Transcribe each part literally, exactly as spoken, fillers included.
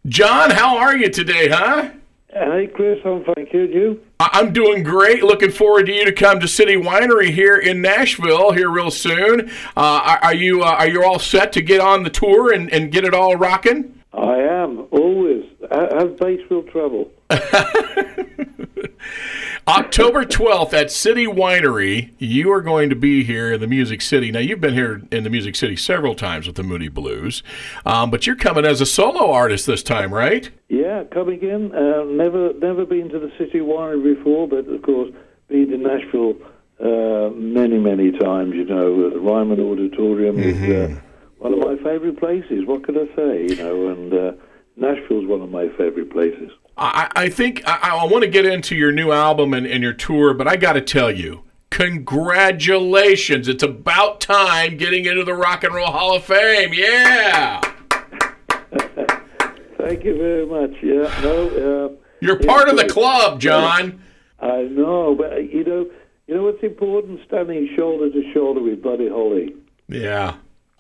John, how are you today, huh? Hey, Chris, I'm thank you. You? I'm doing great. Looking forward to you to come to City Winery here in Nashville here real soon. Uh, are, are you uh, are you all set to get on the tour and, and get it all rocking? I am, always. Have Batesville trouble. October twelfth at City Winery, you are going to be here in the Music City. Now, you've been here in the Music City several times with the Moody Blues, um, but you're coming as a solo artist this time, right? Yeah, coming in. Uh, never never been to the City Winery before, but, of course, been to Nashville uh, many, many times, you know. The Ryman Auditorium mm-hmm. is uh, one of my favorite places. What could I say, you know, and uh, Nashville's one of my favorite places. I, I think I, I want to get into your new album and, and your tour, but I got to tell you, congratulations. It's about time getting into the Rock and Roll Hall of Fame. Yeah. Thank you very much. Yeah, no. Uh, You're part of the club, John. I know, but you know, you know what's important? Standing shoulder to shoulder with Buddy Holly. Yeah.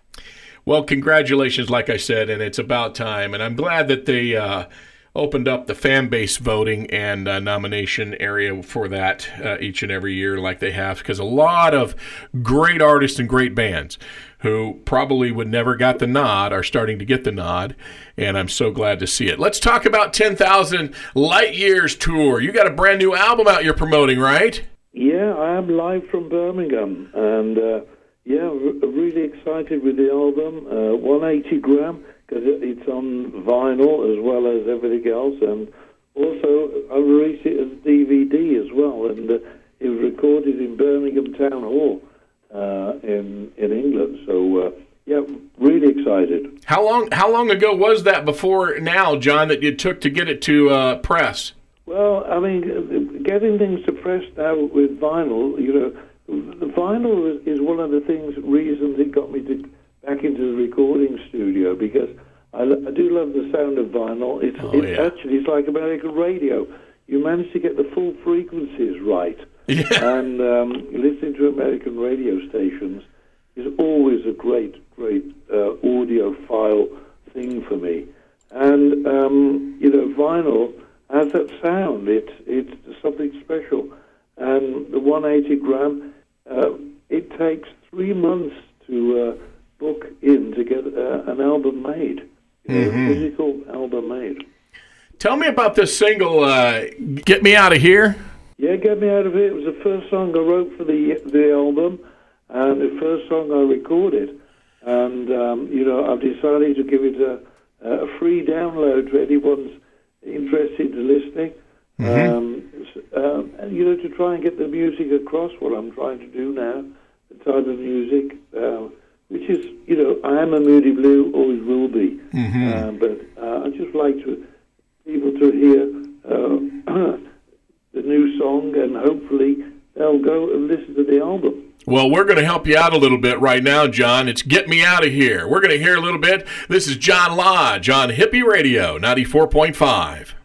Well, congratulations, like I said, and it's about time. And I'm glad that they uh, opened up the fan base voting and uh, nomination area for that uh, each and every year like they have, because a lot of great artists and great bands who probably would never got the nod are starting to get the nod, and I'm so glad to see it. Let's talk about ten thousand Light Years Tour. You got a brand new album out you're promoting, right? Yeah, I am live from Birmingham, and uh, yeah, r- really excited with the album. Uh, one hundred eighty gram, because it's on vinyl as well as everything else, and also I released it as D V D as well, and uh, it was recorded in Birmingham Town Hall. Uh, in in England, so uh, yeah, really excited. How long how long ago was that before now, John, that you took to get it to uh, press? Well, I mean, getting things to press now with vinyl, you know, the vinyl is, is one of the things, reasons it got me to back into the recording studio, because I, I do love the sound of vinyl. It's oh, it, yeah. actually it's like American radio. You manage to get the full frequencies right. Yeah. And um, listening to American radio stations is always a great, great uh, audiophile thing for me. And, um, you know, vinyl has that sound. It's, it's something special. And the one hundred eighty gram, uh, it takes three months to uh, book in to get uh, an album made, you know, mm-hmm. a physical album made. Tell me about this single, uh, Get Me Out of Here. Yeah, Get Me Out of Here. It was the first song I wrote for the the album, and the first song I recorded. And, um, you know, I've decided to give it a, a free download to anyone interested in listening. Mm-hmm. Um, um, and, you know, to try and get the music across, what I'm trying to do now, the type of music, uh, which is, you know, I am a Moody Blue, always will be. Mm-hmm. Uh, but uh, I just like to people to hear uh, the new song, and hopefully they'll go and listen to the album. Well, we're going to help you out a little bit right now, John. It's Get Me Out of Here. We're going to hear a little bit. This is John Lodge on Hippie Radio ninety-four point five.